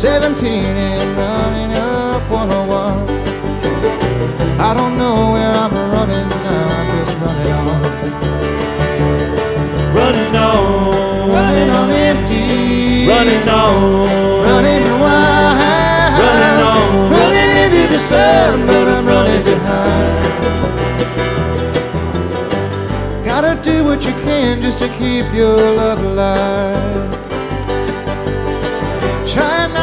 17 and running up 101. I don't know where I'm running now, I'm just running on. Running on, Running on empty. running on, Running wild. running on, Running into the sun, but I'm running behind. Gotta do what you can just to keep your love alive. Try not